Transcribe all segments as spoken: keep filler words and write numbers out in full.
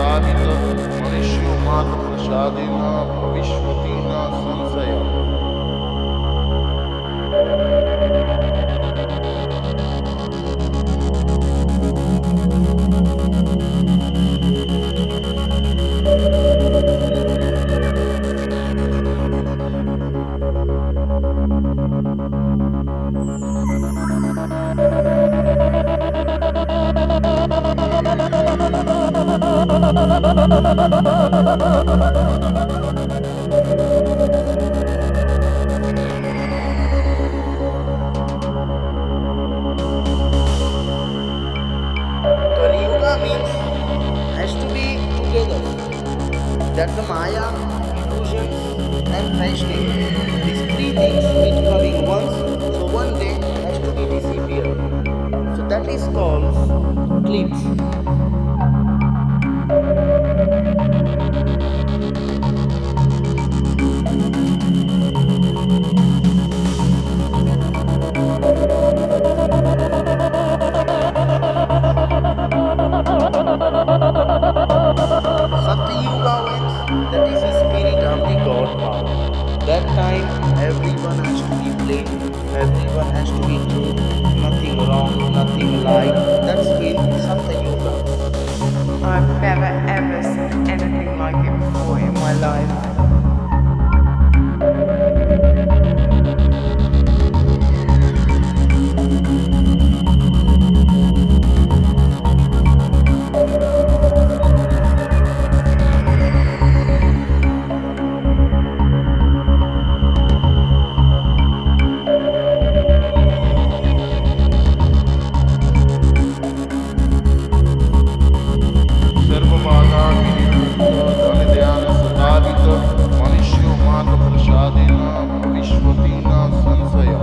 सदाहित मनुष्यो मात्र प्रसादेन भविष्यति न संशय। Kali Yuga means has to be together. That the Maya, illusions, and fasting, these three things meet coming once, so one day has to be disappear. So that is called eclipse. Satya Yuga means that is the spirit of the God power. That time everyone has to be plain, everyone has to be true, nothing wrong, nothing lie. That's been Satya Yuga. I've never ever seen anything like it before in my life. सर्वबाधा विनिर्मुक्त धन ध्यान सदाहित मनुष्यो मात्र प्रसादेन भविष्यति न संशय।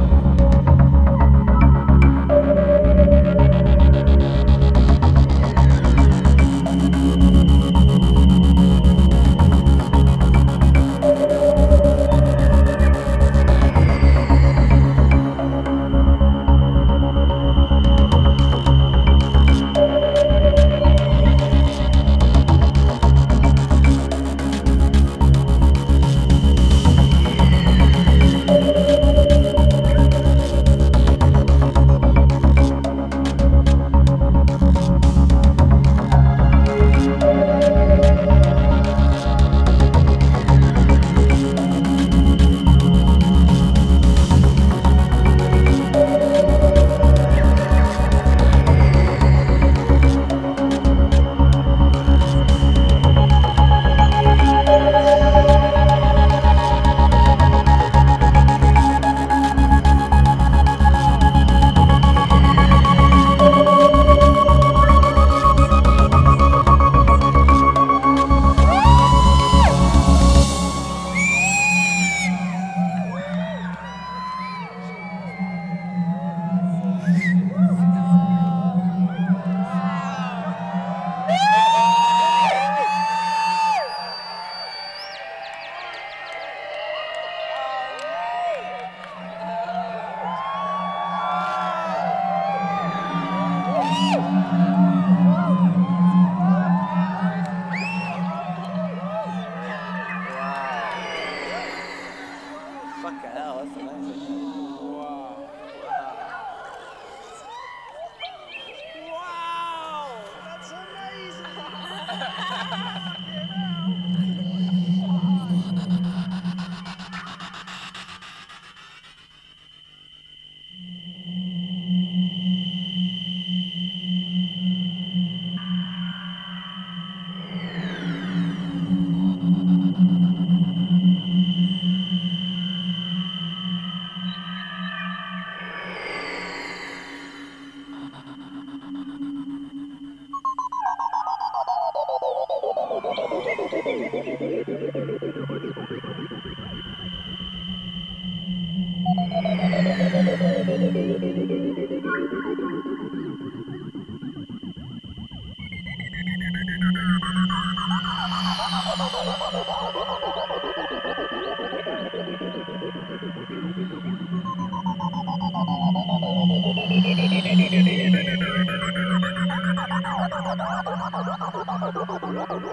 Fucking hell, that's amazing. Wow, that's amazing.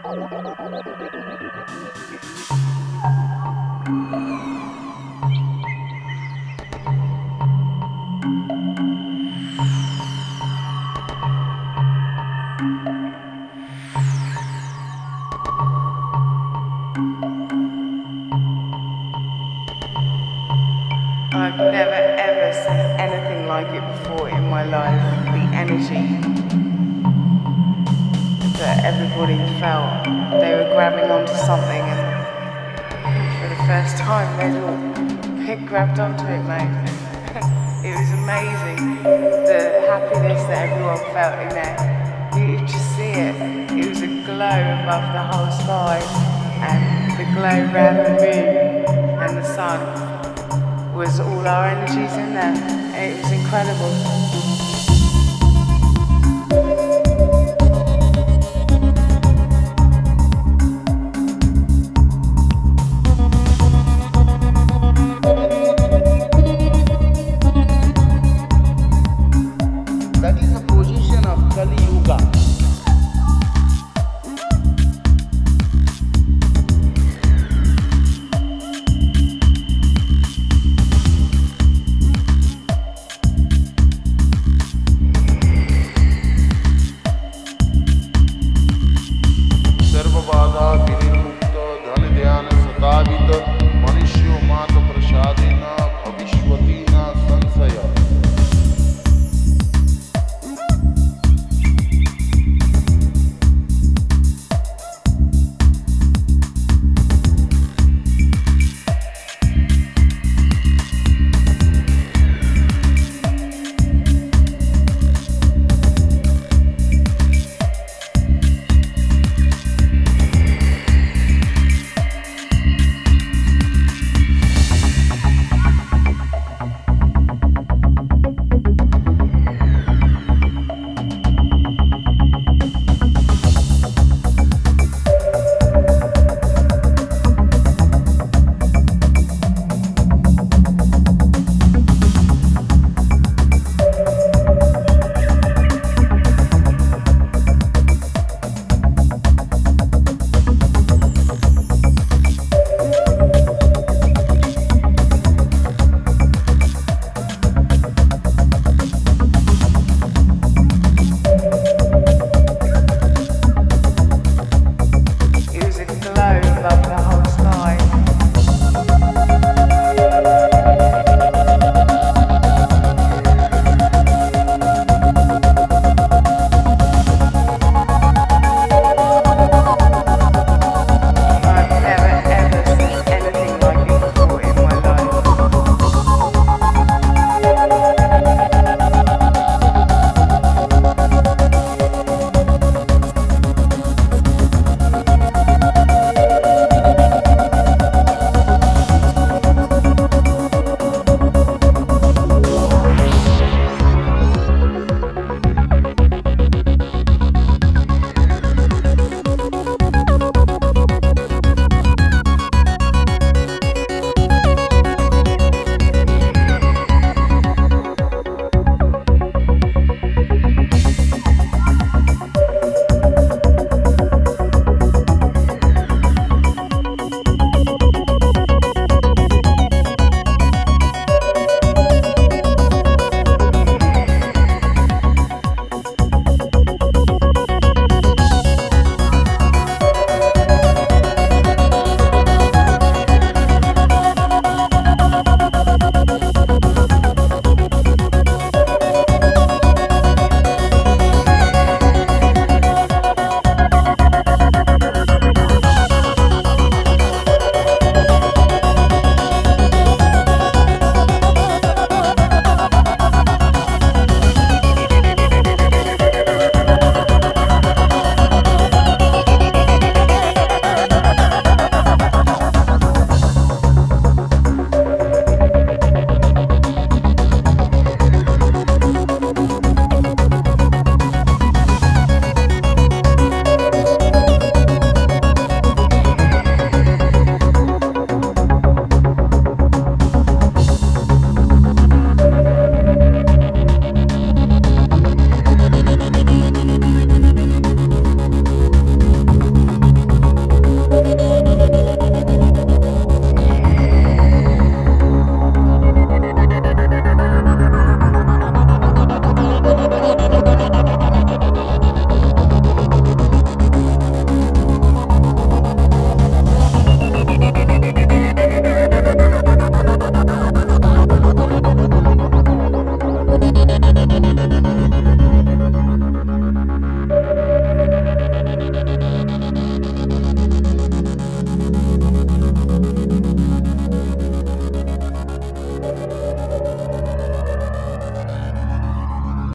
I've never ever seen anything like it before in my life. The energy that everybody felt. They were grabbing onto something, and for the first time they'd all grabbed onto it, mate. It was amazing, the happiness that everyone felt in there. You could just see it. It was a glow above the whole sky, and the glow around the moon and the sun was all our energies in there. It was incredible.